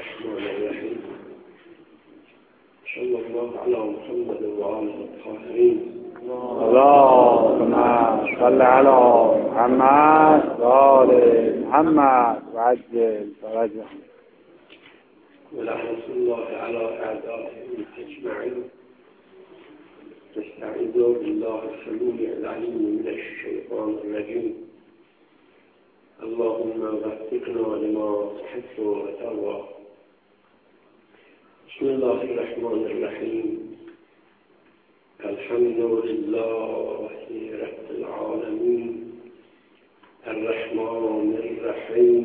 الرحمن الرحیم صلی الله علی محمد و آله الطاهرین اللهم صل علی محمد و آل محمد و عجل فرجهم ولعنة الله على أعدائهم أجمعين. نستعيذ بالله السميع العليم من الشيطان الرجيم. اللهم وفقنا لما تحب وترضى. بسم الله الرحمن الرحيم. الحمد لله رب العالمين الرحمن الرحيم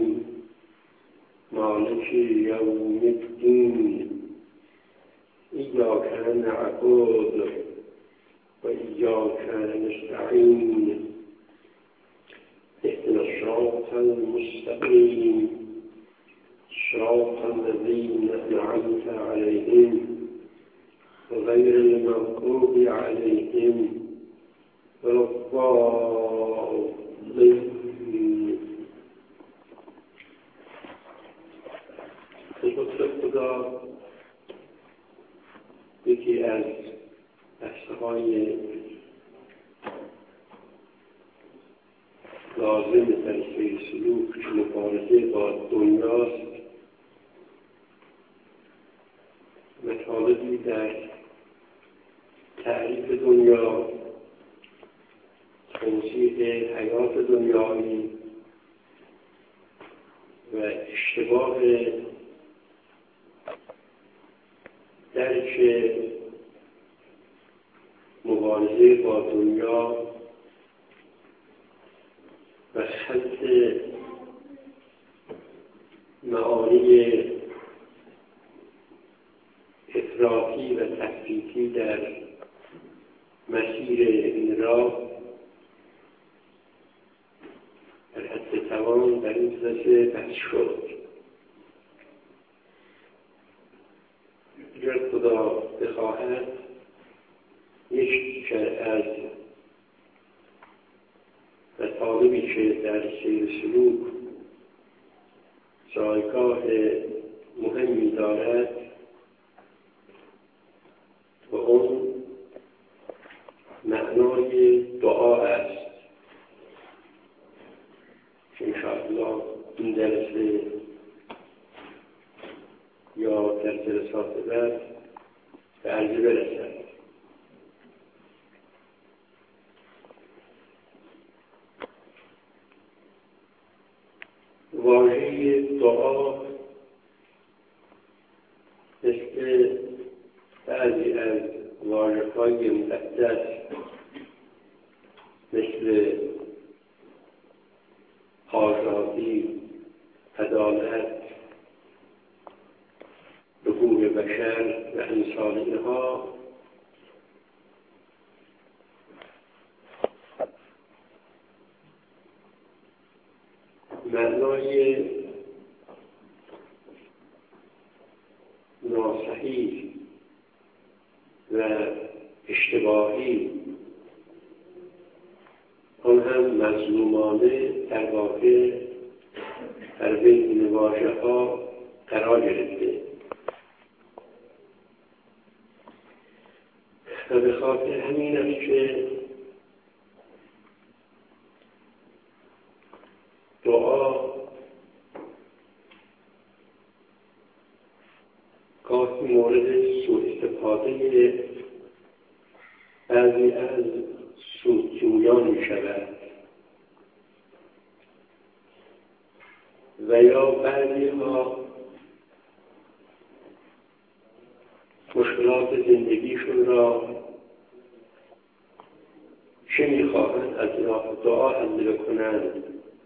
مالك يوم الدين إياك نعبد وإياك نستعين اهدنا الصراط المستقيم صراط الذين أنعمت عليهم غير المغضوب عليهم ولا الضالين. خدا یکی از بحث‌های لازم در سیر سلوک مبارزه با دنیاست. مطالبی در تعریف دنیا، توضیح حیات دنیایی و اشتباه درک مبارزه با دنیا و خلط معانی افراطی و تفریطی در مسیر این راه در حد توان در این جلسه بحث شد. اگر خدا بخواهد یک از مطالبی که در سیر سلوک جایگاه مهمی دارد و اون معنای دعا است. انشاءالله این جلسه یا در جلسات بعد به عرضه برسد. واژه دعا مثل بعضی از واژه‌های مقدس مثل آزادی، عدالت، حقوق بشر و امثال اینها معنای ناصحیح و اشتباهی آن هم مظلومانه در واقع در بین این واژه‌ها قرار گرفته و به خاطر همین است که دعا گاهی مورد سوء استفاده بعضی از سودجویان می شود و یا بعضی ها مشکلات زندگیشون را چه می خواهند از دعا حل کنند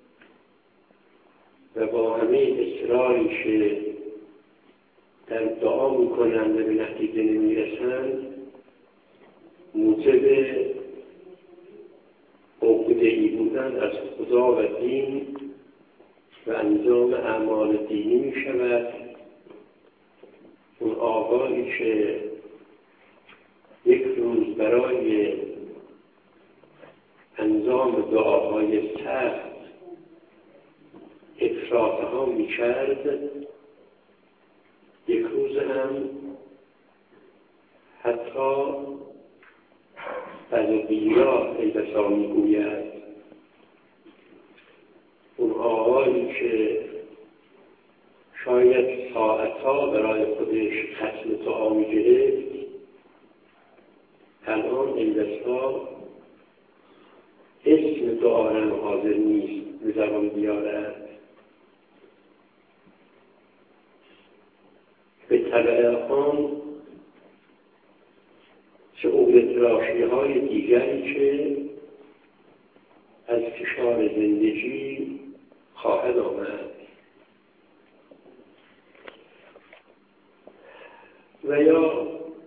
و با همه اصراری که در دعا میکنند و به نتیجه نمیرسند موجب عقده‌ای بودن از خدا و دین و انجام اعمال دینی می شود. اون آقایی که یک روز برای انجام دعاهای سخت افراط‌ها می کرد امروز هم حتی بزرگی‌ها ایبسا میگوید اون آقایی که شاید ساعتها برای خودش ختم دعا میگرفت الان ایبسا اسم دعا هم حاضر نیست به زبان بیارد. به طبع آن چه عقده‌تراشی‌های دیگری که از فشار زندگی خواهد آمد و یا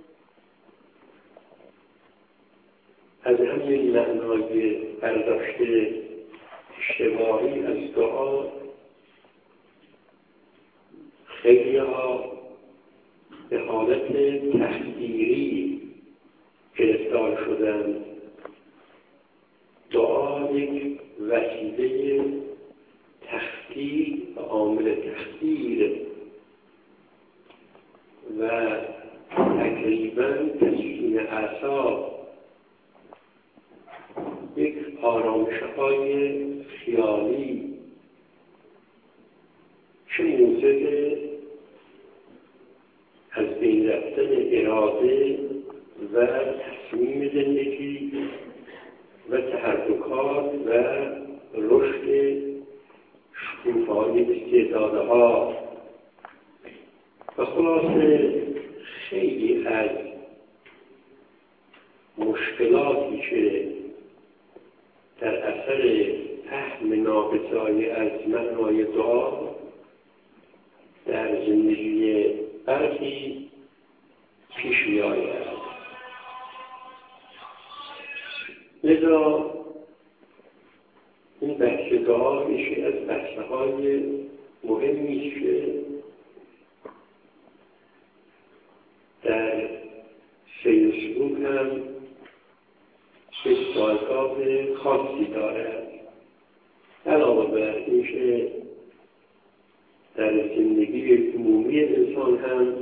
از همین معنای برداشت اشتباهی از دعا خیلی ها به حالت تحقیری گرفتار شدن. دعا یک وسیله تحقیر و عامل تحقیر و تقریبا تسکین اعصاب، یک آرامش‌های خیالی چه موجب از بین رفتن اراده و تصمیم زندگی و تحرکات و رشد شکوفایی استعدادها و خلاصه خیلی از مشکلاتی که در اثر فهم ناقصانه از معنای دعا در زندگی برخی پیش می آید. لذا این بحث دعا میشه از بحث‌های مهمی که در سیر سلوک هم استعداد خاصی دارد. علاوه بر اینکه در زندگی عمومی انسان هم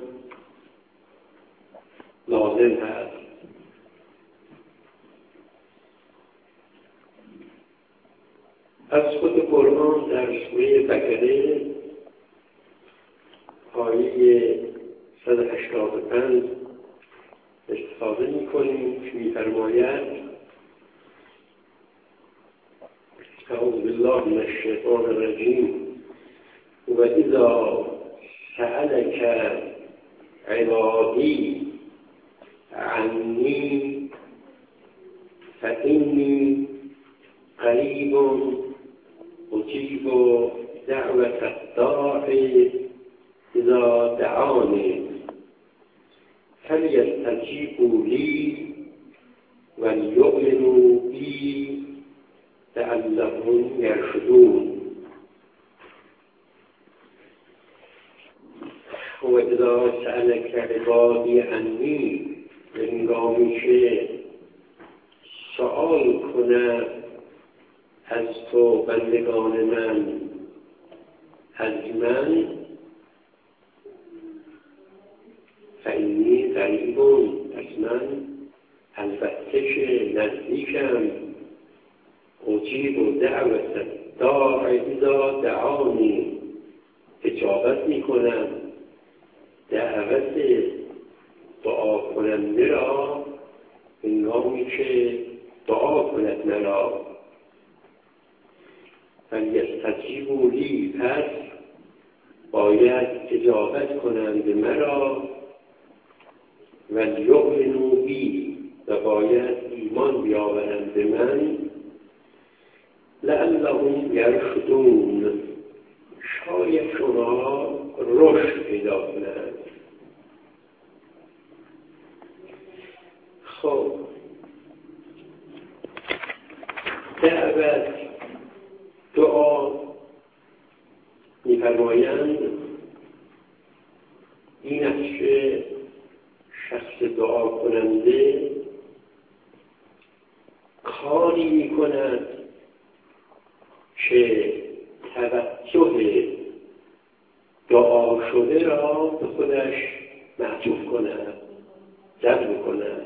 لازم هست. از خود قرآن در سوره بقره آیه 185 استفاده می‌کنیم که می‌فرماید اعوذ بالله من الشیطان الرجیم و اذا سألك عبادی عنی فإنی قریب اجیب دعوة الداع اذا دعانی فلیستجیبوا لی ولیؤمنوا بی لعلهم یرشدون. و اذا سألك عبادی عنی، هنگامی که سؤال کند از تو بندگان من از من، فإنی قریب، از من البته که نزدیکم، اجیب دعوت الداع اذا دعانی، اجابت میکنم دعوت دعا کننده را هنگامی که دعا کند مرا. فلیستجیبوا لی، پس باید اجابت کنند مرا، ولیؤمنوا بی، و باید ایمان بیاورند به من، لعلهم یرشدون، شاید شما رشد پیدا کنند. خب دعوت دعا می‌فرمایند این است که شخص دعا کننده کاری می‌کند که توجه دعا شده را به خودش معطوف کند، جذب کند.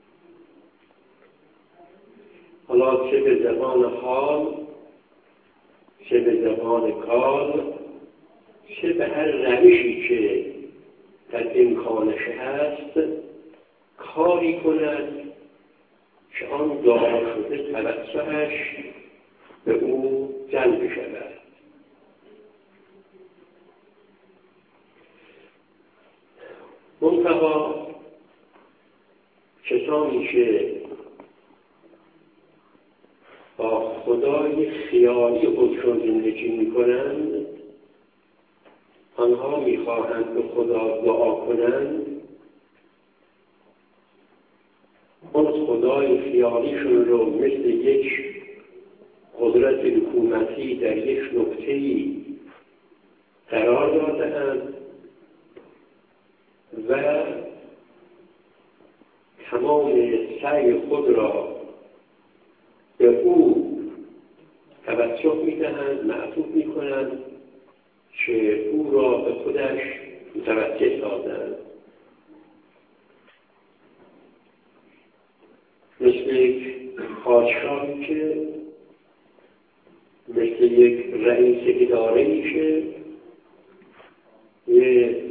حالا چه به زبان حال، چه به زبان کار، چه به هر روشی که در امکانش هست کاری کند که آن دعا شده توسعش به او جلب شود. منتها کسانی که با خدای خیالی خودشون زندگی میکنند، آنها میخواهند به خدا دعا کنند، اون خدای خیالیشون رو مثل یک قدرت حکومتی در یک نقطه‌ای قرار داده‌اند و تمام سعی خود را به او توجه میدهند، معطوف میکنند که او را به خودش متوجه سازند. مثل یک پادشاهی که مثل یک رئیس اداره‌ای که یه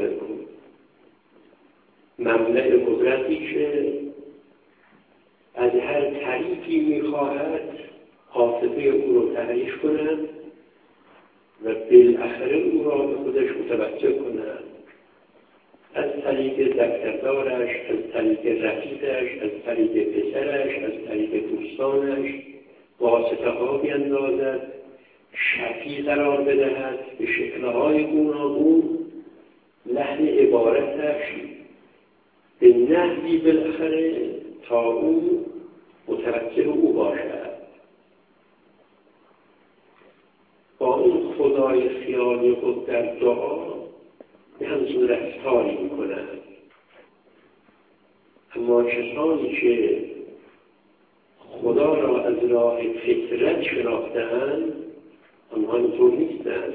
مملک قدرتی که از هر طریقی میخواهد حافظه او رو تحریش کند و بالاخره او را به خودش متوجه کند، از طریق دفتردارش، از طریق رفیقش، از طریق پسرش، از طریق دوستانش واسطه ها بیندازد، شفیع قرار بدهد، به شکلهای گوناگون لحن عبارتش به نحوی بالاخره تا او متوجه او باشد. با اون خدای خیالی خود در دعا به همچون رفتاری میکنند. اما کسانی که خدا را از راه فطرت شناخته‌اند، آنها اینطور نیستند.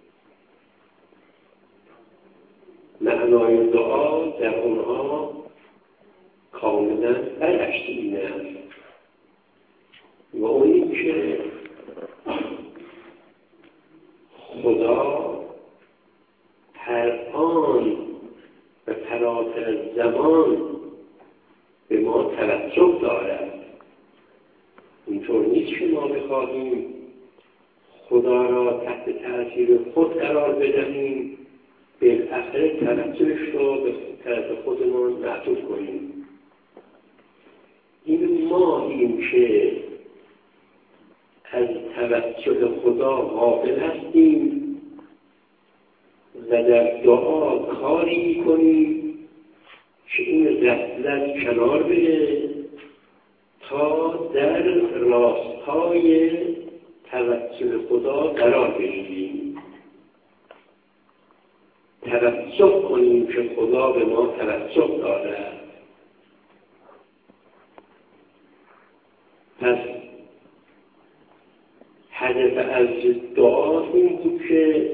معنای دعا در آنها کاملا برعکس این است و اون این که خدا هر آن و فراتر از زمان به ما توجه دارد. اینطور نیست که ما بخواهیم خدا را تحت تأثیر خود قرار بدهیم، بالاخره توجهش را به طرف خودمان معطوف کنیم. این ماییم که از توجه خدا غافل هستیم و در دعا کاری میکنیم که این غفلت کنار بره تا در راستای توجه خدا قرار بگیریم، توجه کنیم که خدا به ما توجه دارد. پس هدف از دعا این بود که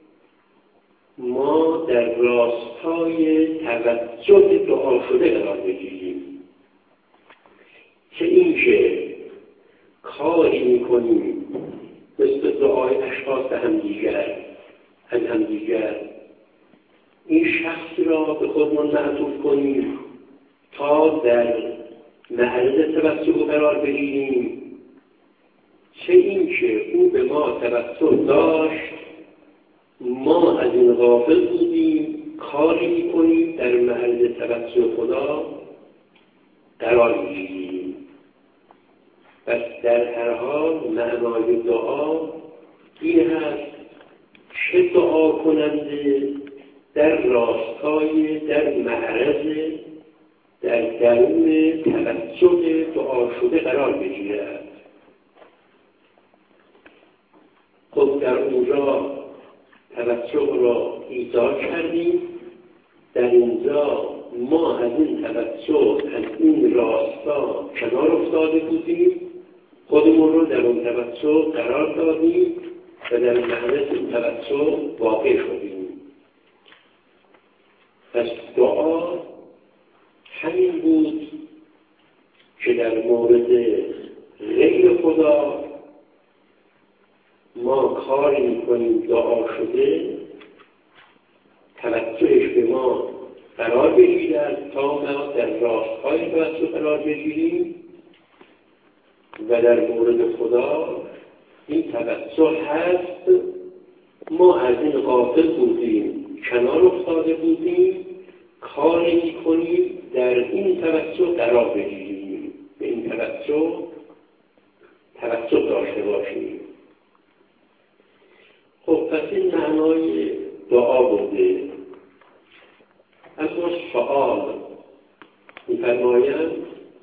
ما در راستای توجه دعا شده قرار بگیریم، که این که کاری میکنیم مثل دعای اشخاص از همدیگر این شخص را به خودمان معطوف کنیم تا در معرض توجه قرار بگیریم، چه این که او به ما توجه داشت، ما از این غافل بودیم، کاری میکنیم در معرض توجه خدا قرار میگیریم. پس در هر حال معنای دعا این هست چه دعا کننده در راستای، در معرض، در درون توجه دعا شده قرار بگیرد. خود در اونجا توجه را ایجاد کردیم، در اینجا ما از این توجه، از این راستا کنار افتاده بودیم، خودمون رو در اون توجه قرار دادیم و در معرض این توجه واقع شدیم. پس دعا همین بود که در مورد غیر خدا ما کاری میکنیم دعا شده توجهش به ما قرار بگیرد تا ما در راستهای توجه قرار بگیریم و در مورد خدا این توجه هست ما از این غافل بودیم کنار افتاده بودیم کاری میکنیم در این توجه قرار بگیریم به این توجه داشته باشیم. خب پس این معنای دعا بوده. اما سؤال می‌فرمایند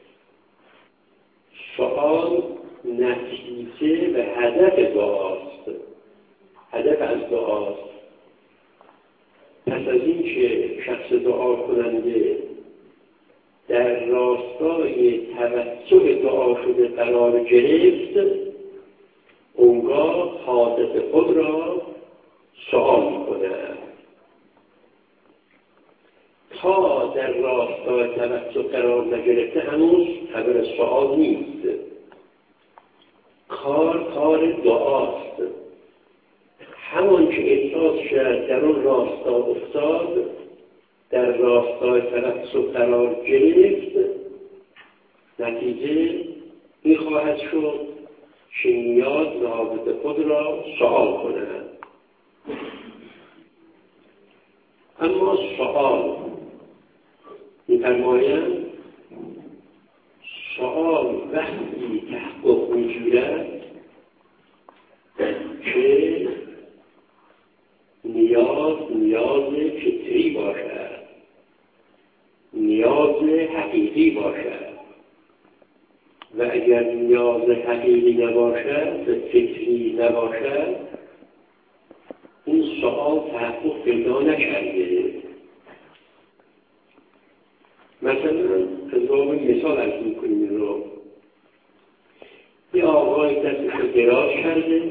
سؤال نتیجه و هدف دعاست. هدف از دعاست. پس از این که شخص دعا کننده در راستای توجه دعا شده قرار گرفت اونگاه حادث خود را سؤال می‌کند. تا در راستای توجه قرار نگرفته هنوز خبر سؤال نیست. کار دعاست. همان که احساس شد در اون راستا افتاد در راستای توجه قرار گرفت نتیجه این خواهد شد که نیاز به حادث خود را سؤال کند. اما سؤال می‌فرمایند سؤال وقتی تحقق می‌گیرد که نیاز فطری باشد، نیاز حقیقی باشد و اگر نیاز حقیقی نباشد فطری نباشد این سؤال تحقق پیدا نکرده. مثلا از باب مثال عرض می‌کنیم این رو. یه آقای دستش رو دراز کرده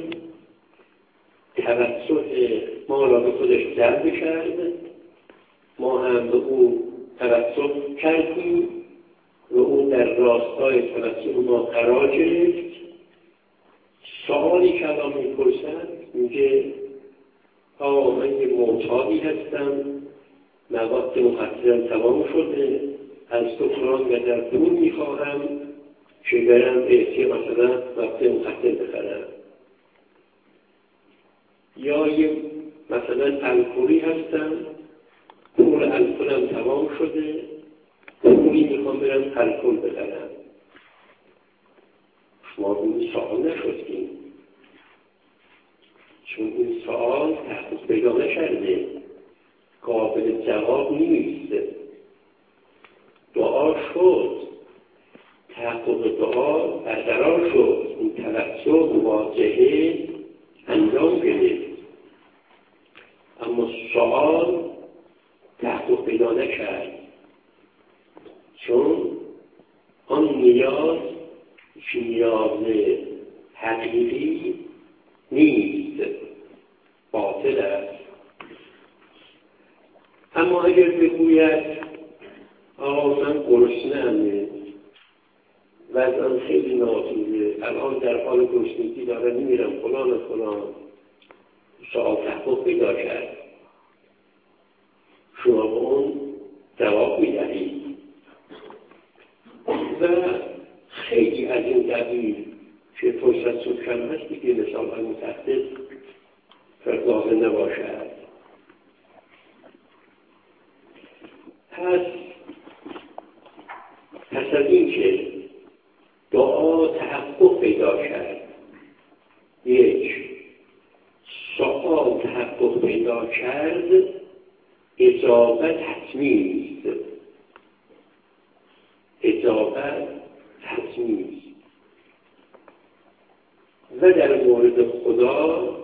توجه ما را به خودش جلب کرد ما هم به او توجه کردیم و او در راستای توجه ما قرار گرفت. سوالی که الان می‌پرسد میگه من یه معتادی هستم مواد مخدرم تمام شده از تو فلان قدر پول میخواهم که برم احتیاج مثلا مواد مخدر بخرم. یا یه مثلا الکلی هستم پول الکلم تمام شده پولی میخوام برم الکل بخرم. شما این سوال نشدیم چون این سوال تحقیق پیدا نکرده قابل جواب نیست. دعا شد تحقیق دعا برقرار شد این توجه مواجهه انجام گرفت اما سوال تحقیق پیدا نکرد چون آن نیاز حقیقی نیست باطل است. اما اگر بگوید من گرسنه‌ام وضعم خیلی ناجوره الان در حال گرسنگی دارم میمیرم فلان و فلان سؤال تحقیق پیدا کرد شما به اون جواب میدهید و خیلی از این دلیل که فرصت سود کم هست دیگه مثال های متحدث فرضاظه نباشد. پس از این که دعا تحقق پیدا کرد یک سؤال تحقق پیدا کرد اجابت حتمی نیست. اجابت حتمی نیست و در مورد خدا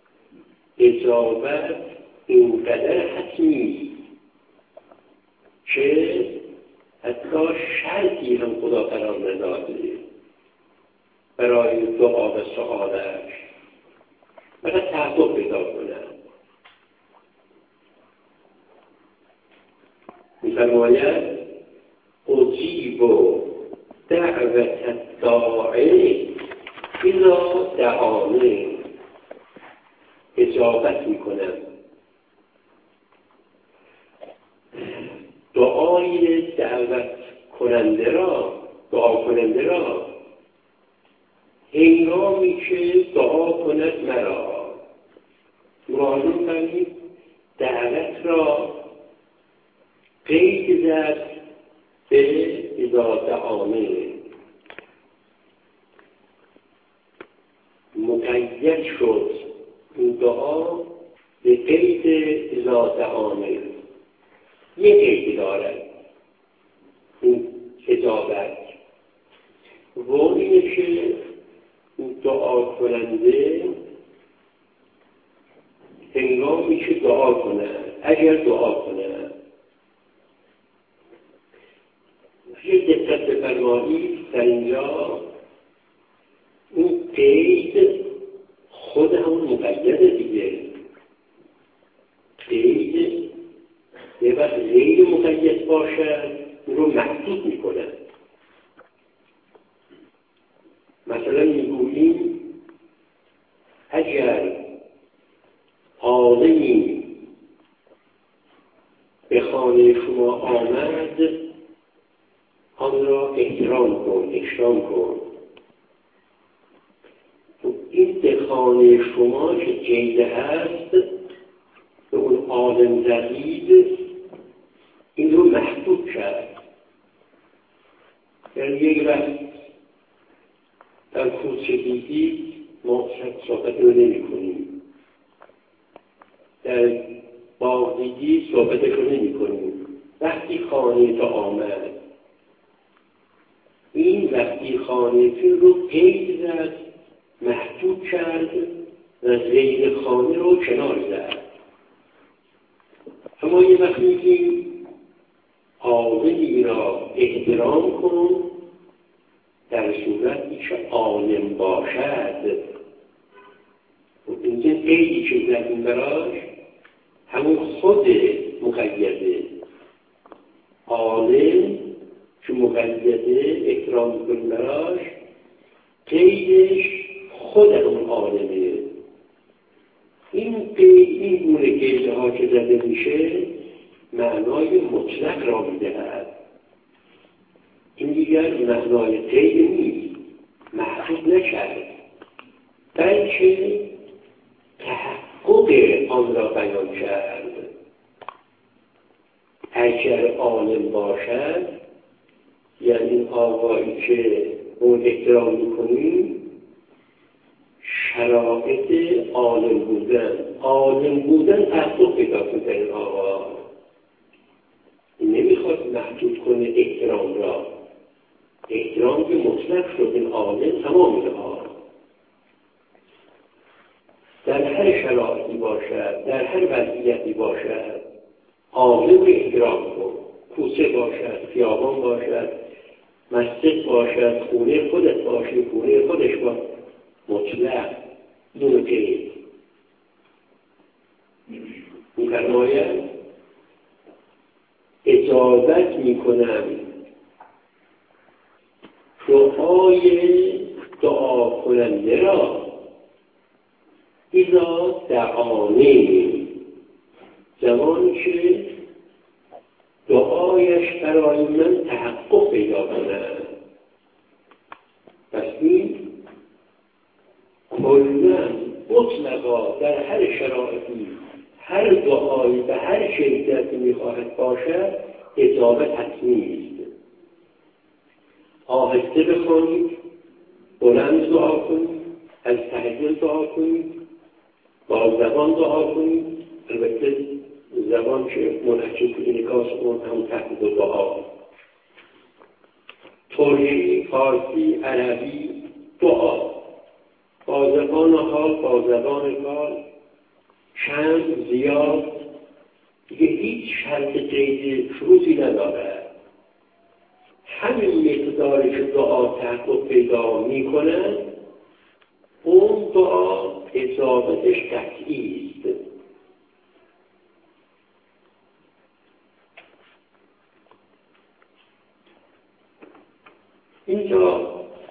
اجابت اینقدر حتمی نیست که حتی شرطی هم خدا قرار نداده برای دعا و سؤالش فقط تحقق پیدا کنند. می‌فرماید اجیب دعوت الداعی اذا دعانی، اجابت میکنم دعای دعوت کننده را، دعا کننده را هنگامی که دعا کند مرا. معلوم کنید دعوت را قید زد به اذا دعانی، مقید شد این دعا به قید اذا دعانی. یک قید دارد این اجابت، و اینه که دعا کننده هنگامی که دعا کنند، اگر دعا کنند، یک دقت بفرمایید در اینجا این قید خود همون مقیده دیگه. قید یه وقت غیر مقید باشد اون رو محدود میکنن. مثلا میگوییم اگر عالمی به خانه شما آمد آن را احترام کن، اکرام کن. این به خانه شما که جیده هست به اون عالم زدید این رو محدود کرد. یعنی یک وقت در کوچه دیدید ما صحبت رو نمی کنیم، در باغ دیدید صحبتش رو نمی کنیم. وقتی خانه تا آمد این وقتی خانه رو قید زد، محدود کرد و غیر خانه رو کنار زد. اما یه وقت میگیم عالمی را احترام کن در صورتی که عالم باشد. اینجا قیدی که زدیم براش همون خود مقیده. عالم که مقیده احترام کن براش، قیدش خود اون عالمه. این گونه قیده ها که زده میشه معنای مطلق را میدهد. این دیگر معنای قید نیست، محدود نشد، بلکه تحقق آن را بیان کرد. اگر عالم باشد یعنی آقایی که اون احترام میکنیم شرایط عالم بودن تحقق پیدا کنه. این آقا نمیخواد محدود کنه احترام را. احترام که مطلق شد، این عالم تمام ها در هر شرایطی باشد، در هر وضعیتی باشد عالم احترام کن. کوچه باشد، خیابان باشد، مسجد باشد، خونه خودت باشه، خونه خودش باشه، مطلق دونه قید می‌فرماید اجابت میکنم دعای دعا کننده را اذا دعانی، زمانی که دعایش برای من تحقق پیدا کند. پس این کلاً مطلقا در هر شرایطی هر دعایی به هر کیفیتی میخواهد باشد اجابت حتمی است. آهسته بخوانید، بلند دعا کنید، از ته دعا کنید، با زبان دعا کنید. البته زبان که منحصر به انعکاس اون هم تحت دعا، ترکی، فارسی، عربی دعا، با زبان حال، با زبان کار، کم زیاد، دیگه هیچ شرط قید شروطی نداره. همین مقداری که دعا تحقق پیدا میکنه اون دعا اجابتش قطعی است. اینجا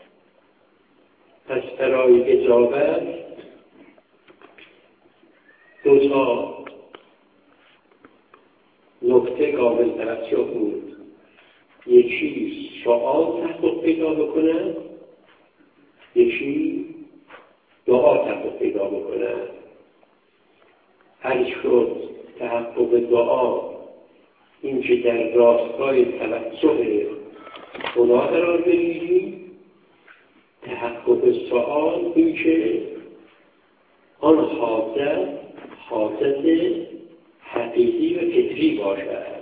پس برای اجابت دو تا نکته قابل توجه بود. یکی سوال تحقق پیدا بکنه، یکی دعا تحقق پیدا بکنه. هر شد تحقق دعا این که در راستای توجه خدا قرار بگیری، تحقق سوال این که آن حاجت حقیقی و فطری باشد.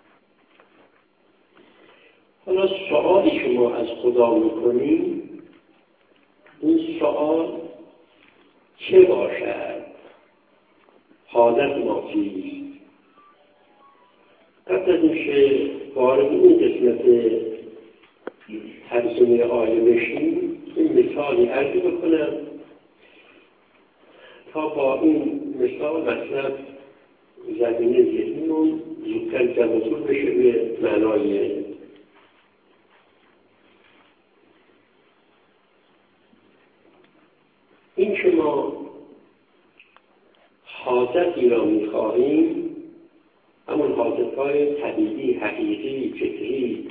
حالا سوالی که ما از خدا میکنیم این سوال چه باشد؟ حاجت ما چیست؟ قبل از اینکه وارد این قسمت ترجمه آیه بشیم این مثالی عرض بکنم تا با این مثال مطلب زمینه ذهنیمون زودتر جمع‌جور بشه به معنای این که ما حاجتی را می‌خواهیم، همون حاجت‌های طبیعی، حقیقی، فطری،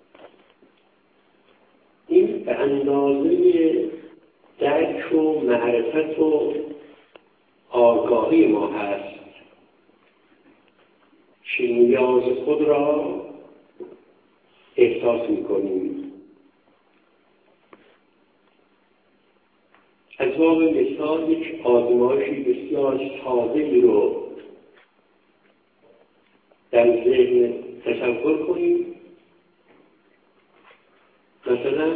این به اندازه درک و معرفت و آگاهی ما هست که نیاز خود را احساس می‌کنیم. از باب مثال یک آزمایشی بسیار ساده‌ای رو در ذهن تصور کنیم. مثلا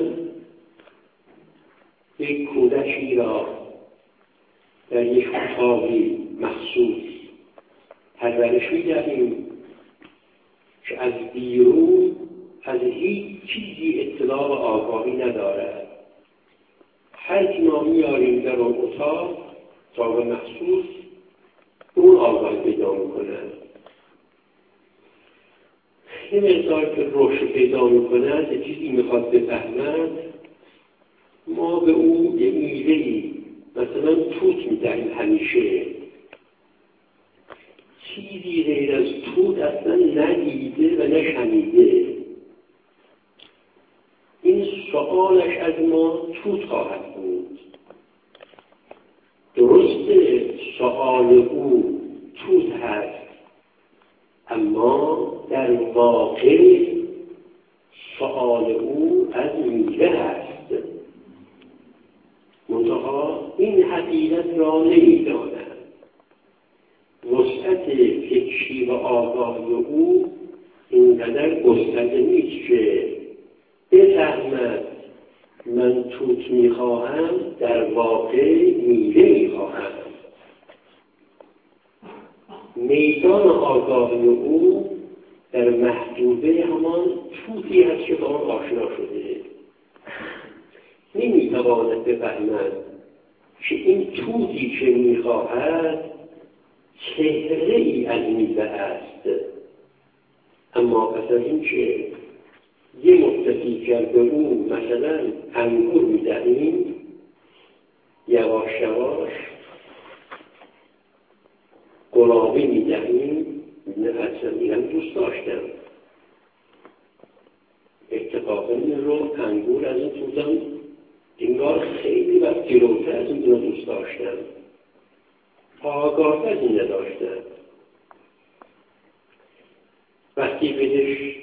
یک کودکی را در یک اتاقی مخصوص پرورش می‌دهیم که از بیرون از هیچ چیزی اطلاع و آگاهی ندارد. هر که ما میاریم در اون اتاق مخصوص اون آگاهی پیدا میکنه. یه مقدار که رشد پیدا میکنه، یه چیزی میخواد بفهمد، ما به اون یه میوه‌ای مثلا توت میدهیم. همیشه چیزی غیر از توت اصلا ندیده و نشنیده. این سوالش از ما توت خواهد بود. درسته سوال او توت هست، اما در واقع سوال او از میوه هست. منتها این حقیقت را نمی‌داند. وسعت فکری و آگاهی او اینقدر گسترده نیست که بفهمد من توت میخواهم در واقع میوه میخواهم. میدان آگاهی او در محدوده همان توتی هست که با آن آشنا شده. نمیتواند بفهمد که این توتی که میخواهد چهره ای از میوه است. اما پس از این که یه مدتی که به اون مثلا انگور میدهیم، یواش یواش گلابی میدهیم، نه اصلا میرم دوست داشتم. اتفاقا این رو انگور از این توزم انگار خیلی وقت جلوتر از این رو دوست داشتم. آگاه از این نداشتم. وقتی بهش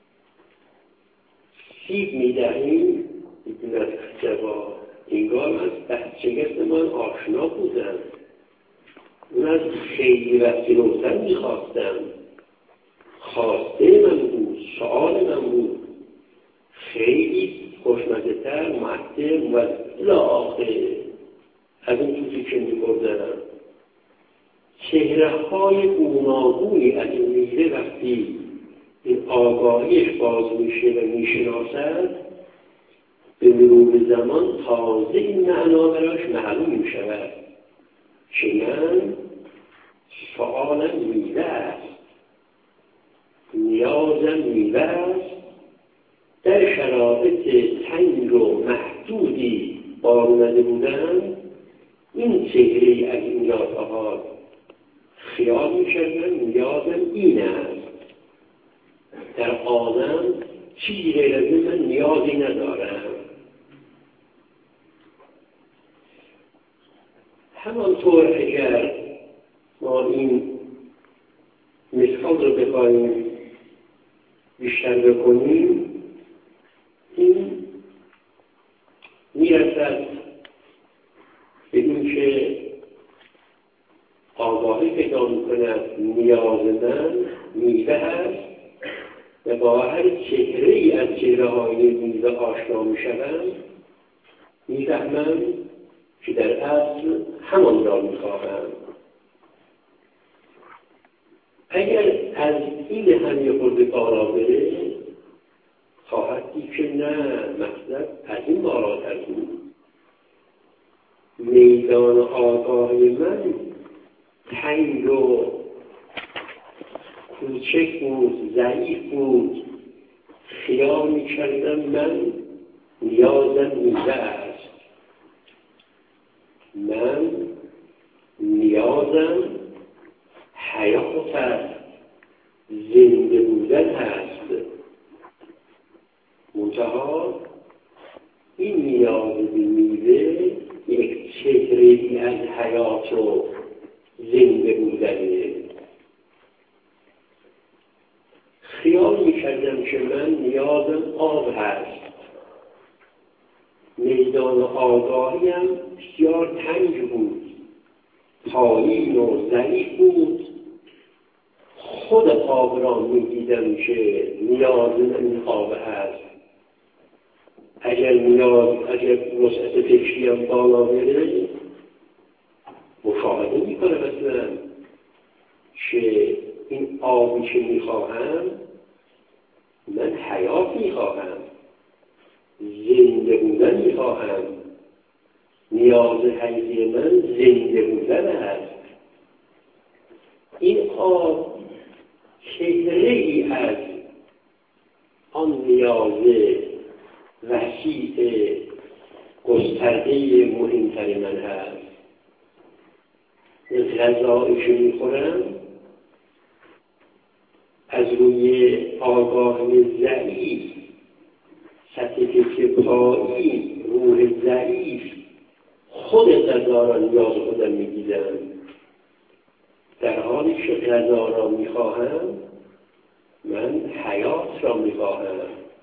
سیب میدهیم میتونه از جواب انگار از بچگی من آشنا بودم. اون از خیلی وقتی روزن میخواستم. خواسته من بود، سؤال من بود. خیلی خوشمزه تر، معدل و لاغه از این چیزی که می‌بردنم. چهره های گوناگونی از این میوه وقتی این آگاهیش باز میشه و میشناسد، به مرور زمان تازه این معنا براش معلوم میشود که من سؤالم میوه است، نیازم میوه است. در شرایط سودی بارونده بودن، این چهره از این یادها خیال می‌کردن نیازم این است. در عالم چیزی غیر از این من نیازی ندارم. همانطور اگر ما این مثال رو بخواهیم بیشتر بکنیم، این میرسد به این که آگاهی پیدا می‌کند نیاز من میوه است و با هر چهره ای از چهره‌های میوه آشنا می‌شوم، می‌فهمم که در اصل همان را می‌خواهم. اگر از این هم یه خورده بالا بره، خواهد دید که نه، مطلب از این بالاتر بود. میدان آگاهی من تنگ و کوچک بود، ضعیف بود. خیال می‌کردم من نیازم میوه است. من نیازم حیات است، زنده بودن هست. منتها این نیاز به میوه یک چهره‌ای از حیات و زنده بودنه. خیال می‌کردم که من نیازم آب هست. میدان آگاهیم بسیار تنگ بود، پایین و ضعیف بود. خود آب را می‌دیدم که نیاز من آب هست. اگر وسعت فکریم بالا بره، مشاهده می‌کنم مثلا که این آبی که می‌خواهم، من حیات می‌خواهم، زنده بودن می‌خواهم. نیاز حیاتی من زنده بودن است. این آب چهره‌ای از آن نیاز وسیع گسترده مهمتر من هست. غذایی که می‌خورم از روی آگاهی ضعیف، سطح فکر پایین، روح ضعیف، خود غذا را نیاز خودم می‌دیدم. در حالی که غذا را می‌خواهم، من حیات را می‌خواهم.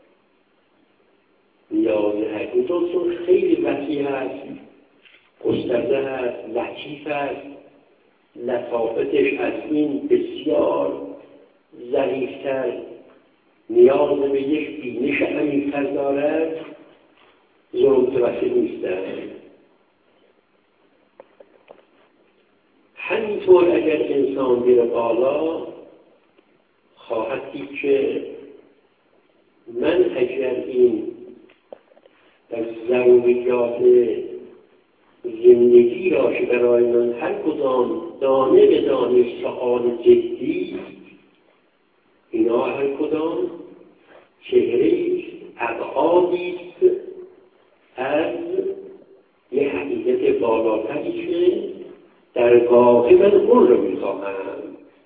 نیاز حیاتون خیلی وسیع هست، گسترده هست، لطیف هست. لطافتش از این بسیار ظریف‌تر، نیاز به یک بینش عمیق‌تر دارد، متوسط نیستند. همینطور اگر انسان بره بالا، خواهد دید که من اگر این در ضروریات زندگی را که برای من هر کدام دانه به دانه سؤال جدی، اینا هر کدام چهره‌ای ابعادی است از یه حقیقت بالاتری که در واقع من اون رو میخواهم.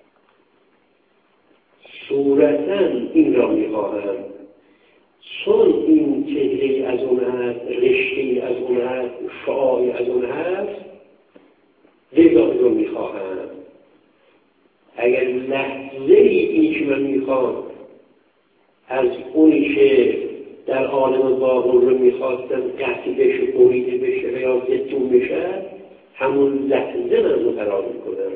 صورتاً این را میخواهم، چون این چهره از اون هست، رشته از اون هست، شعاعی از اون هست، لذا رو میخواهم. اگر لحظه این که من میخوام از اونی که در عالم باقر رو میخواستم قطعی بشه، بریده بشه یا زدتون بشه، همون لحظه من رو قرار میکنم.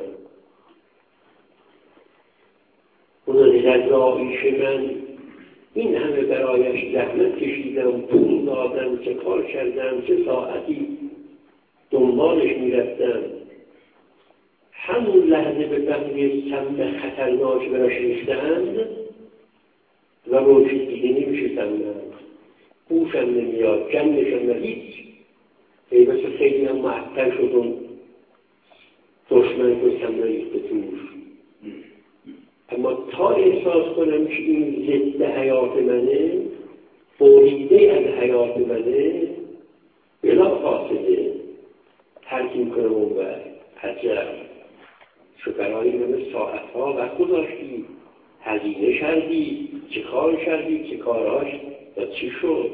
اون غذایی که من این همه برایش زحمت کشیدم، پول دادم، چه کار کردم، چه ساعتی دنبالش میرفتم، همون لحظه به فهمی سم خطرناک براش ریختند و روشی دیگه نمیشه سمم، بوشم نمیاد، جمعشم هیچ. ای بسه خیلی هم معطل شدم، دشمن که سم ریخته توش. اما تا احساس کنم که این ضد حیات منه، بریده از حیات منه، بلا فاصله ترکیم کنم اون بر عجب شو برای همه ساعتها وقت گذاشتی، هزینه کردی، چه کار کردی، چه کارهاش و چی شد.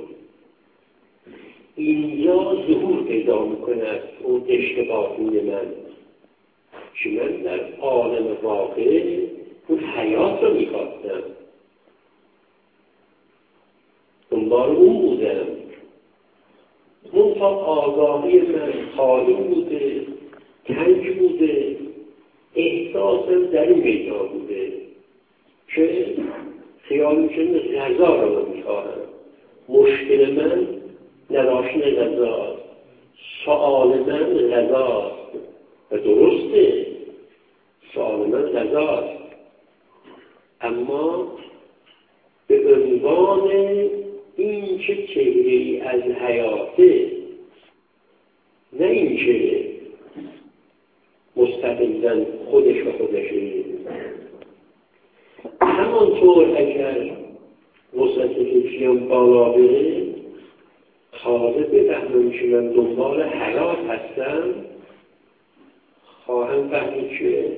اینجا ظهور پیدا میکند اون اشتباهی من که من در عالم واقع اون حیات رو میخواستم، دنبال اون بودم. اون تا آگاهی من خالی بوده، تنگ بوده، احساسم در این میدان بوده که خیال میکنم غذا رو میخواهم. مشکل من نداشتن غذاست، سؤال من غذاست و درسته سؤال من غذاست، اما به عنوان این که چهره‌ای از حیاته، نه این که مستقلاً خودش و خودشه. همانطور اگر وسط فکریم بالا بره تازه بفهمم که من دنبال حیات هستم، خواهم فهمید که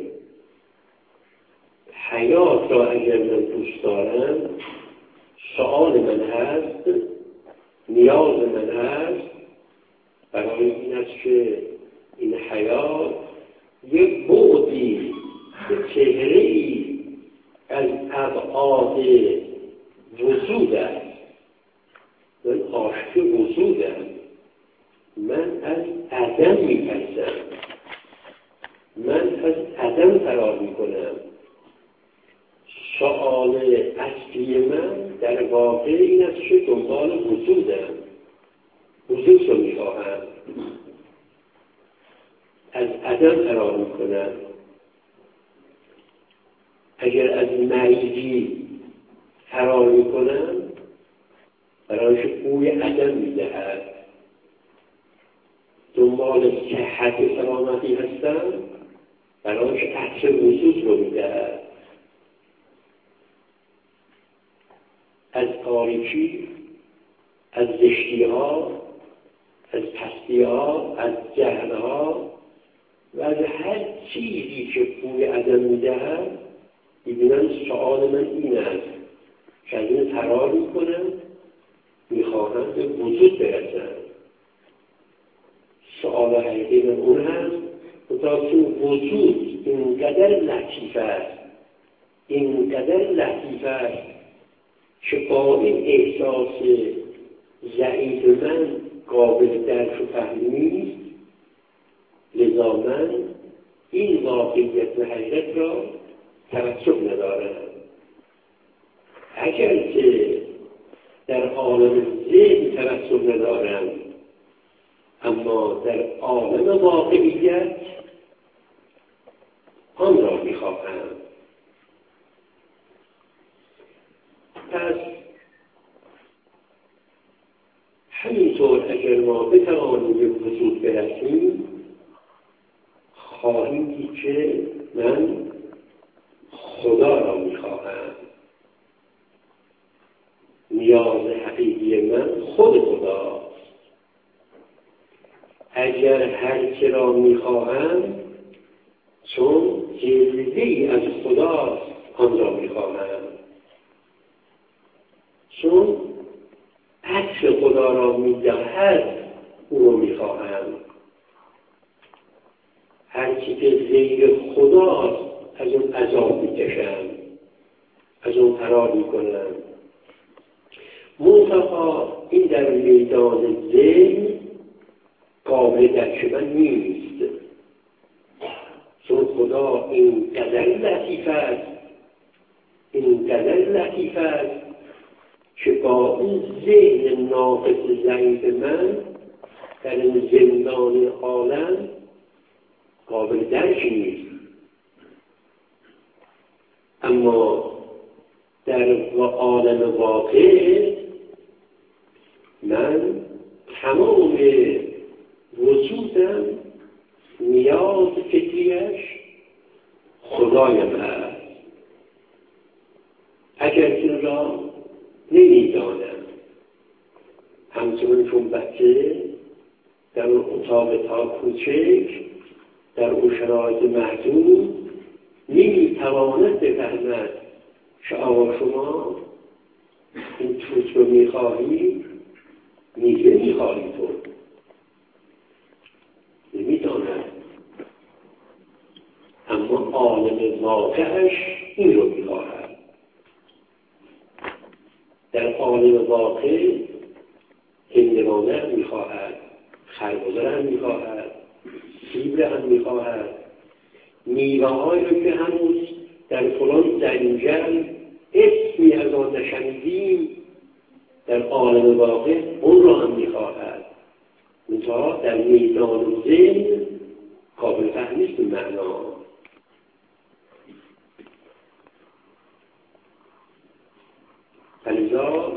حیات را اگر من دوست دارم سؤال من هست، نیاز من هست، برای این است که این حیات یک بعدی، یک چهره‌ای از ابعاد وجود است. من عاشق وجودم، من از عدم می‌ترسم، من از عدم فرار می‌کنم. سؤال اصلی من در واقع این است که دنبال وجودم، وجود رو می‌خواهم، از عدم فرار می‌کنم. اگر از معیزی فرار می‌کنم برایش بوی عدم می‌دهد. دنبال صحت سلامتی هستم، برایش عطر وجود رو می‌دهد. از تاریکی، از زشتی‌ها، از پستی‌ها، از جهل‌ها و از هر چیزی که بوی عدم می‌دهد، می‌بینم سؤال من این است که از این فرار می‌کنم، می‌خواهم به وجود برسم. سؤال حقیقی من اون هست تا که وجود اینقدر لطیف است، اینقدر لطیف است که با این احساس ضعیف من قابل درک و فهم نیست. لذا من این واقعیت و حقیقت را توجه ندارم. اگر که در عالم ذهن توجه ندارم، اما در عالم واقعیت آن را می‌خواهم. پس همینطور اگر ما بتوانیم به وجود برسیم، خواهیم دید که من خدا را می‌خواهم. نیاز حقیقی من خود خداست. اگر هر چه را می‌خواهم چون جلوه‌ای از خداست آن را می‌خواهم، چون عطر خدا را می‌دهد او را می‌خواهم. هر چی که غیر خداست از اون عذاب می‌کشم، از اون فرار می‌کنم. منتها این در میدان ذهن قابل درک من نیست، چون خدا اینقدر لطیف است، اینقدر لطیف است که با این ذهن ناقص ضعیف من در این زندان عالم قابل درک نیست. اما در عالم واقع من تمام وجودم نیاز فکریش خدایم هست. اگر این را نمیدانم، همچنان چون بچه در اون اتاق تا کوچک، در اون شرایط محدود نمیتواند بفهمد که آقا شما این توت رو میخواهی، میوه میخواهی، تو نمیداند. اما عالم واقعش این رو میخواهد. در عالم واقع هندوانه هم میخواهد، خربزه هم میخواهد، سیب هم میخواهد، میوه هایی رو که هنوز در فلان زنجل اسمی از آن نشنیدیم، در عالم واقع اون را هم میخواهد. منتها در میدان ذهن قابل فهم نیست به معنا. فلذا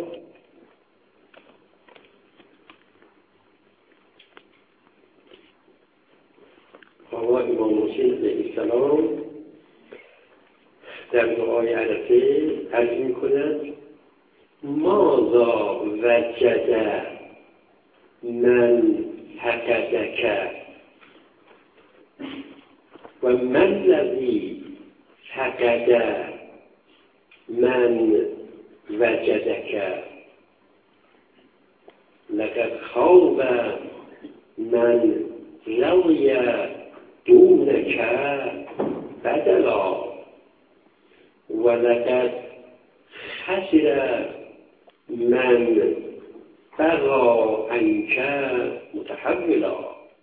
آقا امام حسین علیه السلام در دعای عرفه عرض می‌کند ماذا وجد من فقدک و من الذی فقد من وجدک لقد خواب من روی دونک بدلا ولقد خسر من بغا عنک متحولا.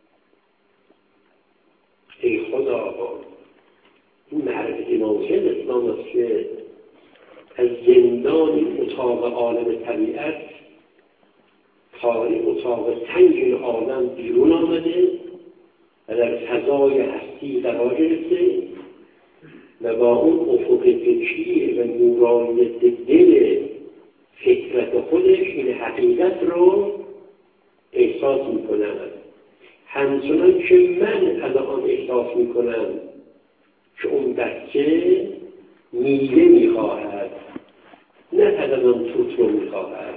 ای خدا، این معرفت امام حسین اسلام است که از زندان اتاق عالم طبیعت تا اتاق تنگ عالم بیرون آمده و در فضای هستی قرار گرفته و با اون افق فکری و نورانیت دل فکرت خودش این حقیقت رو احساس میکنم. همچنان که من از آن احساس میکنم که اون بچه میوه میخواهد، نه فقط آن توت رو میخواهد.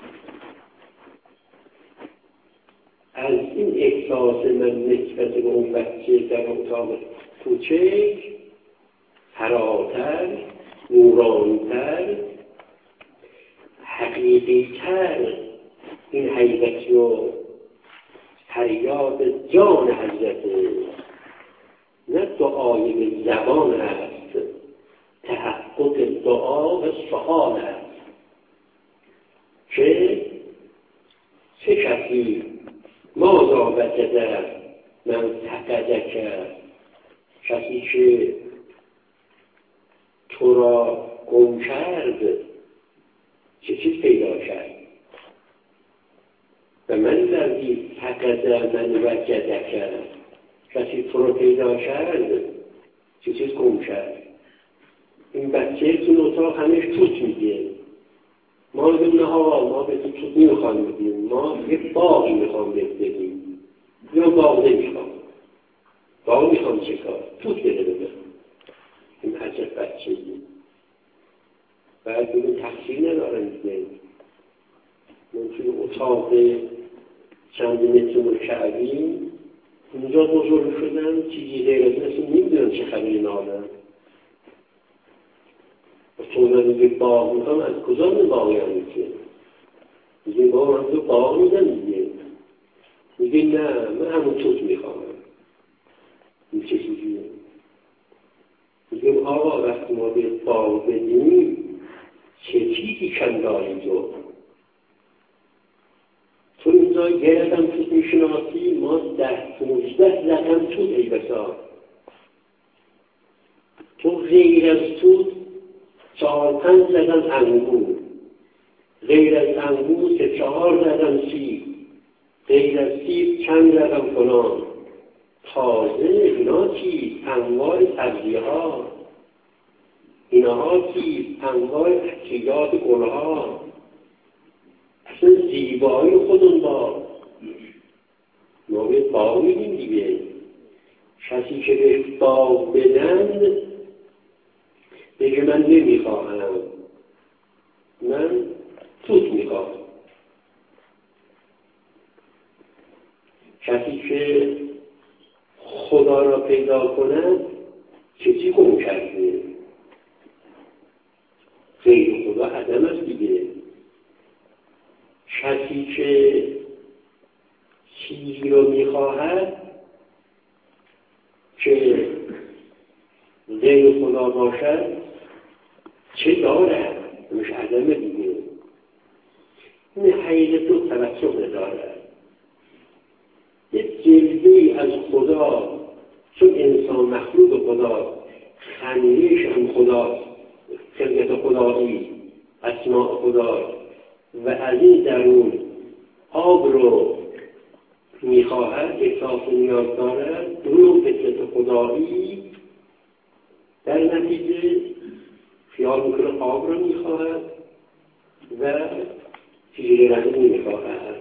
از این احساس من نسبت به اون بچه در اتاق کوچک فراتر، نورانی‌تر، حقیقی‌تر این حقیقت رو فریاد جان حضرت، نه دعای به زبان است، تحقق دعا و سؤال است. چه کسی ماذا وجد من فقدک، کسی که تو را گم کرد چه چیز پیدا کرد؟ و من الذی فقد من وجدک، کسی تو را پیدا کرد چه چیز گم کرد؟ این بچه تو اتاق همش توت میگه، ما میگیم نه ها، ما به تو توت نمیخوام میگیم، ما یه باغ میخوام بگیم، یا باغ نمیخوام، باغ میخوام چه کار؟ توت بده بده. این عجب بچه بود. بعد بگیم تقصیر ندارم دیگه، من توی اتاق چند متر مکعبی اونجا بزرگ شدم، چیزی غیر از اصلا نمیدونم چه خبری نالم. تو میگه باغ میخوام، از کجا من باغی هم میگه؟ میگه بابا من تو باغ میدم دیگه. میگه نه، من همون توت میخوام. این چه چیزیه؟ میگه آقا وقتی ما به باغ بدیم چه چیزی کم داری تو اینجا گرد هم توت میشناسی، ما 10-15 زدم توت ای بسا. تو غیر از توت 4-5 زدم انگور، غیر از انگور 3-4 زدم سیب، غیر از سیب چند زدم فلان. تازه اینا چیز انواع سبزی ها، اینها چیز انواع اکیات گل ها، اصلا زیبایی خودون با ما به باغ میدیم دیگه. کسی که به باغ بدن بگه من نمیخواهم، من توت میخواهم. کسی که خدا را پیدا کند کسی گم کرده. غیر خدا عدم است دیگه. کسی که چیزی رو میخواهد که غیر خدا باشد چه دارد؟ همش عدم دیگه. این حقیقت رو توسط ندارد. یک جلوه‌ای از خدا، چون انسان مخلوق خدا، خمیرش هم خدا، خلقت خدایی، اسماء خدا، و از این درون آب رو میخواهد، احساس نیاز دارد، رو فطرت خدایی، در نتیجه خیال میکنه آب رو میخواهد و چیزی رو نمیخواهد.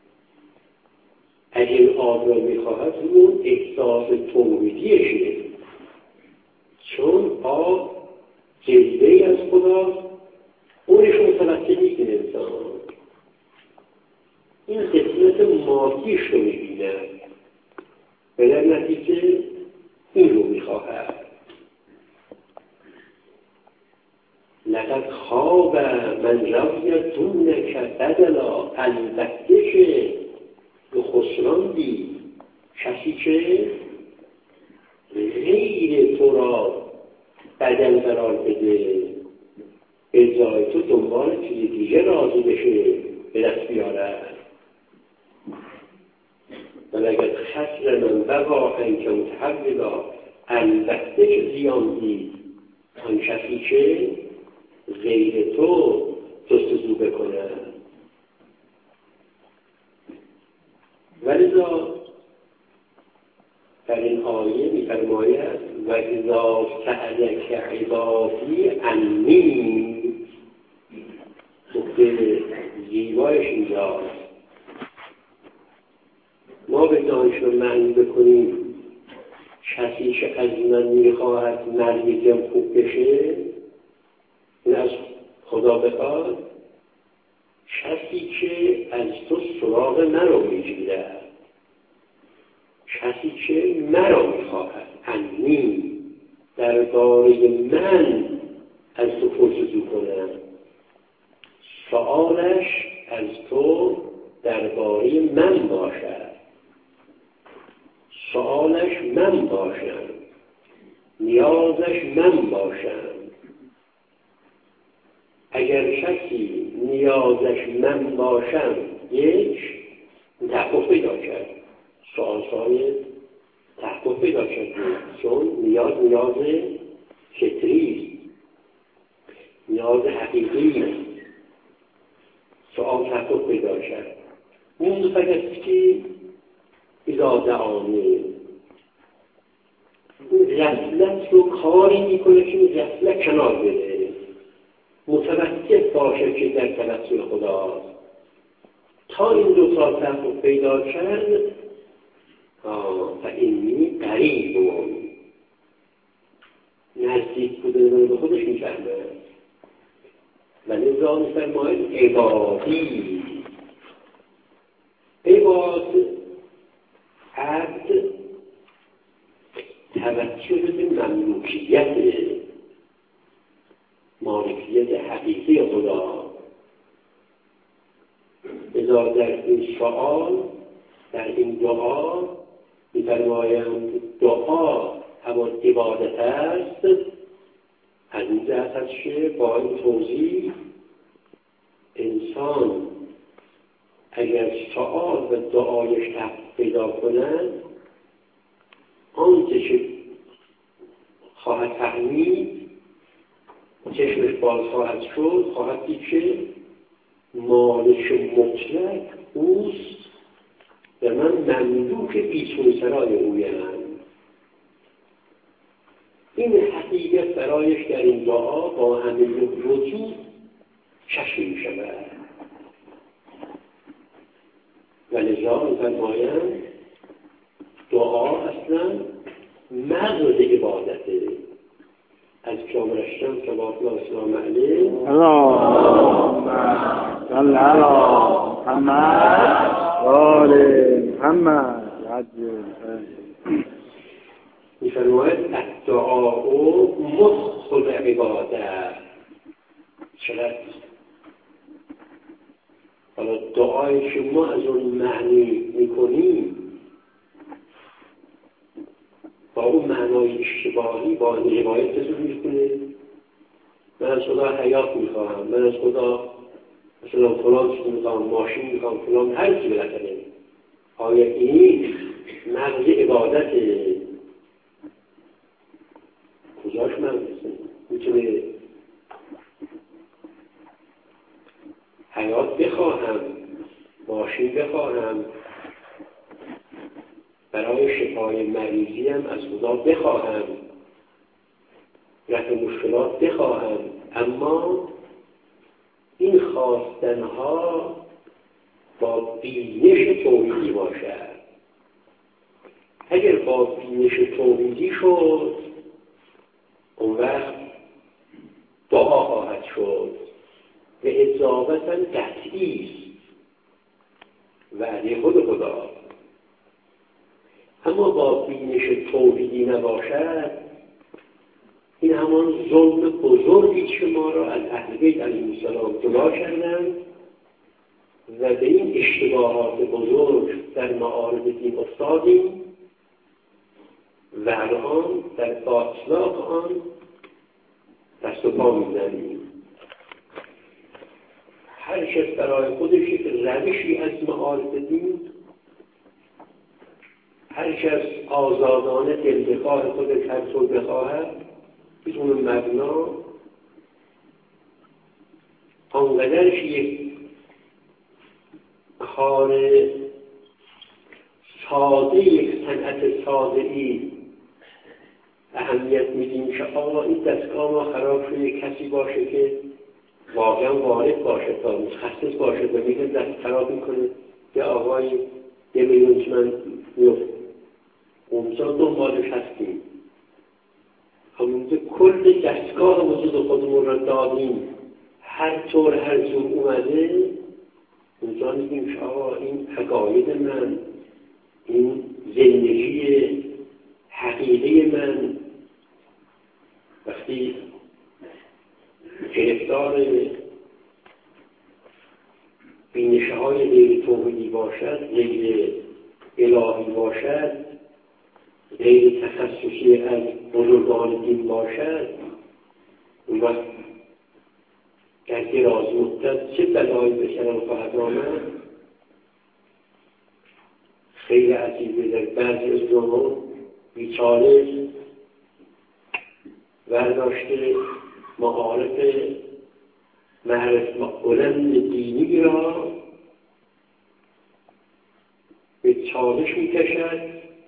اگر آب رو میخواهد اون احساس توحیدیشه، چون آب جلوه‌ای از خدا، اونش متوسط نیست انسان. این قسمت مادیش رو میبینه و در نتیجه این رو میخواهد. لقد خواب من رویت دونک بدلا، البته که به خسران دید کسی که غیر تو را بدل قرار بده، به جای تو دنبال چیز دیگه راضی بشه، به دست بیارد. و لقد خسر من بقا انکه متحولا، البته که زیان دید آن کسی که غیر تو جستجو بکنه. ولذا در این آیه می‌فرماید و اذا سألک عبادی عنی، نکته زیبایش اینجاست. ما به دانش رو معنی بکنیم کسی که از من میخواهد مرگم خوب بشه، این از خدا بخواد، کسی که از تو سراغ من رو میگیرد، کسی که مرا میخواهد، عنی، درباره من از تو پرسجو کنم، سؤالش از تو درباره من باشد، سؤالش من باشم، نیازش من باشم. اگر کسی نیازش من باشم، یک تحقق پیدا کرد، سؤال تحقق پیدا کرد، چون نیاز فطری، نیاز حقیقی، سؤال تحقق پیدا کرد. اون فقط که اذا دعانی، غفلت رو کاری میکنه که این غفلت کنار بده، متوسط باشه که در توسل خدا. تا این دو تا تحقق پیدا کرد، فإنی قریب، نزدیک بوده رو به خودش میفهمه. ولذا میفرماید عبادی، عباد، عبد، توجه به مملوکیت، مالکیت حقیقی خدا. لذا در این سؤال، در این دعا می‌فرمایند دعا همان عبادت است. از این جهت است که با این توضیح انسان اگر سؤال و دعایش تحقق پیدا کنند، آنچه که خواهد فهمید، چشمش باز خواهد شد، خواهد دید که مالک مطلق اوست و من مملوک بیچون سرای اویم. این حقیقت برایش در این دعا با همه وجود کشف می شود. ولذا می‌فرمایند دعا اصلا مغز عبادته. از پیامبر اکرم صلوات الله وسلام علیه اللهم صل علی محمد و آل محمد. میفرماید الدعاء مخ العباده. چقدر حالا دعایی که ما از اون معنی میکنیم با اون معنای اشتباهی با این روایت کسی میکنه من از خدا حیات میخواهم، من از خدا مثلا فلان چیز میخواهم، ماشین میخواهم، فلان هر چی بالاخره. آیا این مغز عبادته؟ کجاش مغزه؟ میتونه حیات بخواهم، ماشین بخواهم، برای شفای مریضی هم از خدا بخواهم، رفع مشکلات بخواهم، اما این خواستنها با بینش توحیدی باشد. اگر با بینش توحیدی شد اون وقت دعا خواهد شد و اجابتا قطعی است، وعده خود خدا. اما با بینش توحیدی نباشد این همان ظلم بزرگی که ما را از اهل بیت علیهم السلام جدا کردند و به این اشتباهات بزرگ در معارض دین افتادیم و الان در باطلاق آن دست و پا می‌زنیم. هر کس برای خودش یک روشی از معارض دین، هر کس آزادانه دل بخواه خودش هر طور بخواهد بدون مبنا آنقدرش یک کار ساده، یک صنعت ساده‌ای اهمیت میدیم که آقا این دستگاه ما خراب شده، کسی باشه که واقعا وارد باشه تا متخصص باشه و میگه دست خراب میکنه یه آقای 1 میلیون تومان میفته اونجا دنبالش هستیم. همونجا کل دستگاه وجود خودمون را دادیم، هر طور هر جور اومده اونجا میگیم که آقا این حقایق من، این زندگی حقیقی من وقتی گرفتار بینشه های غیر توحیدی باشد، غیر الهی باشد، غیر تخصصی از بزرگان دین باشد، اون وقت در دراز مدت چه بلایی به سرم خواهد آمد؟ خیلی عجیبه. در بعضی از جامعه بیچاره برداشته معرف بلند دینی را به چالش میکشد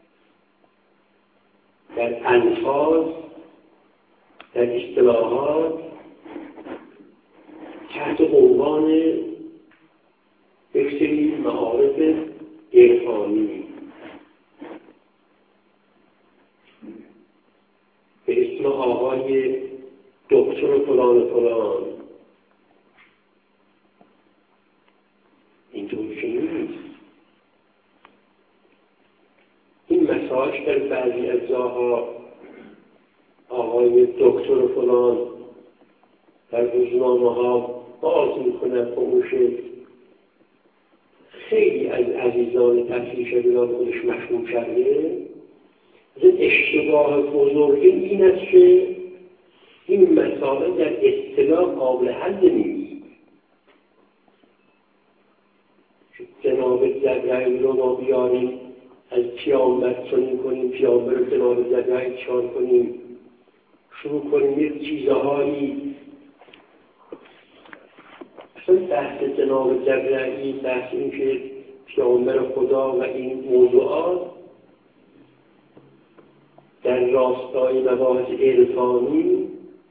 در الفاظ، در اصطلاحات، تحت عنوان یک سری معارف عرفانی به اسم آقای دکتر فلان فلان. اینطور که نیست. این مساج در بعضی از جاها آقای دکتر فلان در روزنامه ها باز میکند با اون شکل. خیلی از عزیزان تفریح شدگان خودش مشغول کرده. این اشتباه بزرگی این است که این مسائل در اصطلاح قابل حل نیست. جناب زرعی رو ما بیاریم از پیامبر چنین کنیم، پیامبر رو جناب زرعی چان کنیم، شروع کنیم یک چیزهایی. اصلا بحث جناب زرعی، بحث این که پیامبر خدا و این موضوعات در راستای مباحث عرفانی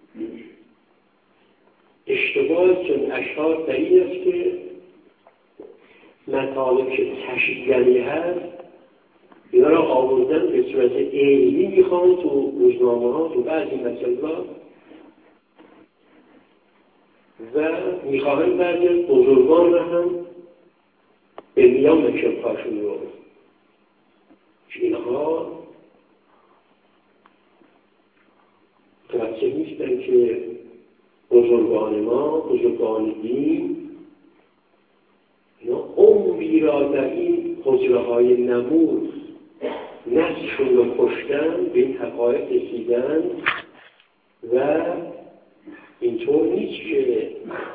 اشتباه، چون اشعار دلیل است که مطالب که تشییعی هست اینا را آوردن به صورت علمی میخوان تو روزنامه ها، تو بعضی مسائل و میخواهن بعضی از بزرگان را هم به میان بکشن پاشون رو. که اینها متوجه نیستن که بزرگان ما، بزرگان دین، اینا عمری را در این حجره‌های نمود نسلشون رو کشتن، به این حقایق رسیدن و اینطور نیست که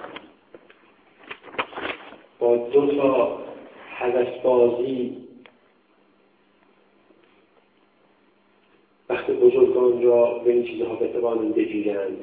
با 2 تا هوس‌بازی وقت بزرگان را به این چیزها بتوانند بگیرند.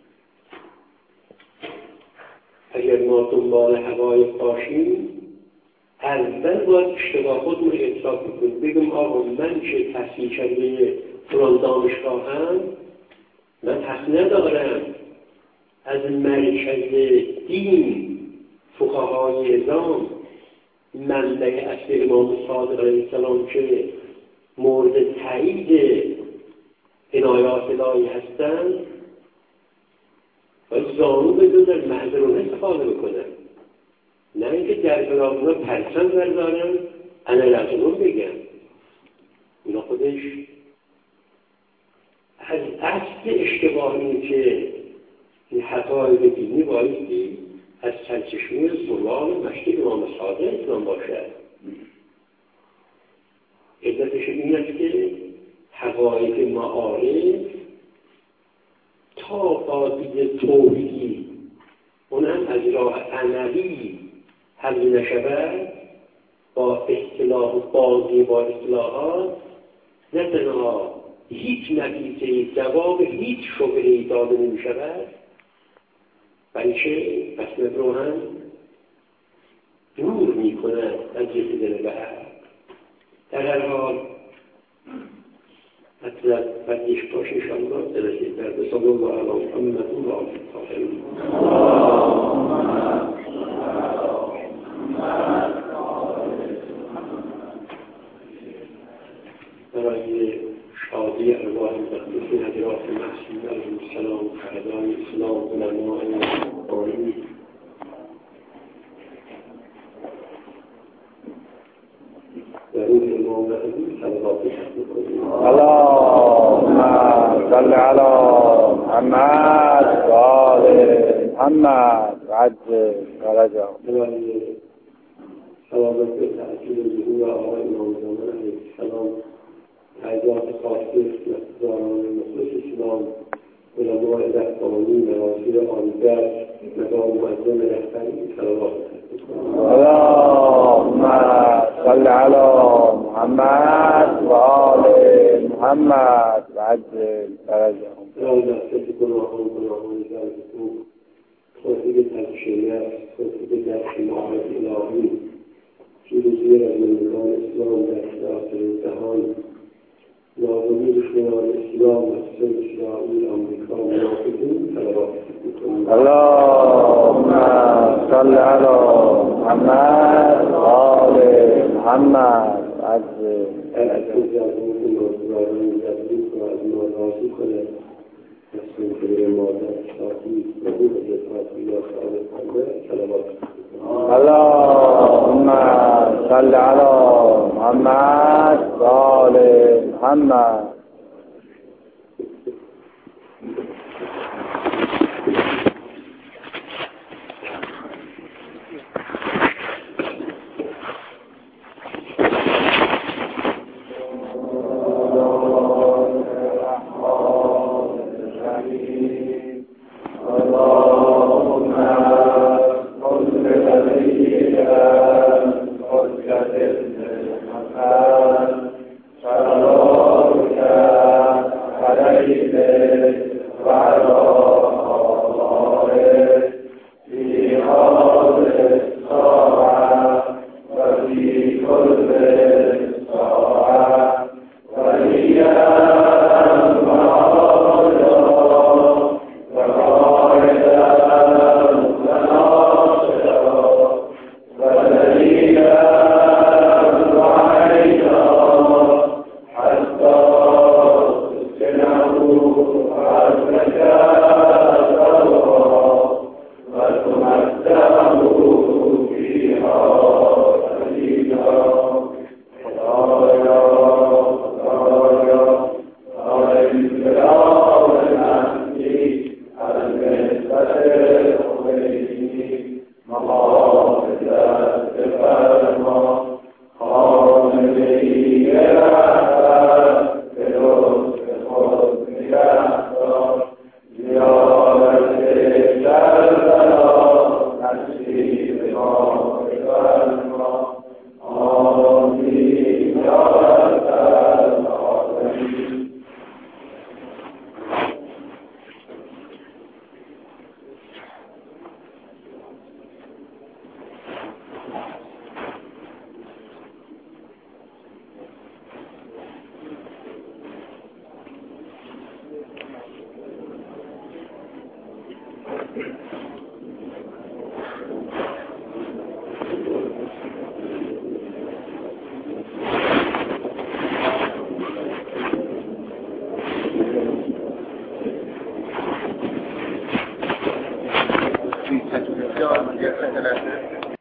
اگر ما دنبال حقایق باشیم، اول باید اشتباه خودمون رو اعتراف بکنیم، بگم آقا من که تحصیل کرده فلان دانشگاهم، من حق ندارم از مرکز دین، فقهای اعظام، منبع اصل امام صادق علیه السلام که مورد تایید عنایات الهی هستند، باید زانو بدونن، محضرونه استفاده بکنن، نه اینکه در برای اونا پرچم بردارن انا لازمون بگن. اونا خودش از اصل اشتباه اینه که این حقایق دینی بایستی از سرچشمه زلال مشتی امام صادق اسلام باشد. علتش این است که حقایق معارف تا با دید توحیدی اونم از راه عملی حل نشود، با اصطلاح و بازی با اصطلاحات نه تنها هیچ نتیجه جواب هیچ شبهه‌ای داده نمی شود، بلکه مسئله رو هم دور می کند از رسیدن به حق. در هر حال مطلب بدیش باش انشاءالله درسید در به صلی الله علی محمد و آل طاهرین. برای شادی ارواح مقدسین حضرات معصومین علیهم السلام، شهدای اسلام، علمای ربانی، و روح امام مهدی صلوات می‌کنیم. اللهم صل علی محمد و آل محمد و عجل فرجهم. برای سلامت و تأکید ظهور آقای امام زمان علیه السلام، حضرات خاصه مقداران مخلص اسلام، علماء ربانی، نواصی آلگر، نظام معظم رهبری صلوات می‌کنیم. اللهم صل علی محمد و آل محمد و عجل فرجهم. برای نفست گناهان جلسون، توفیق تزکیه، توفیق درک معارف الهی، پیروزی رزمندگان اسلام در آخر جهان، نازمی دشمنان اسلام و اسرائیل، آمریکا و منافقین صلوات می‌کنیم. اللهم صل علی محمد و آل محمد و عجل فرجهم. جزمون نازداران جزمون را از ما راضی کنه، مسلم کبیر مادر شاکی و روح جزاتی یا صادق کنه صلوات می‌کنیم. اللهم صل علی محمد و آل محمد.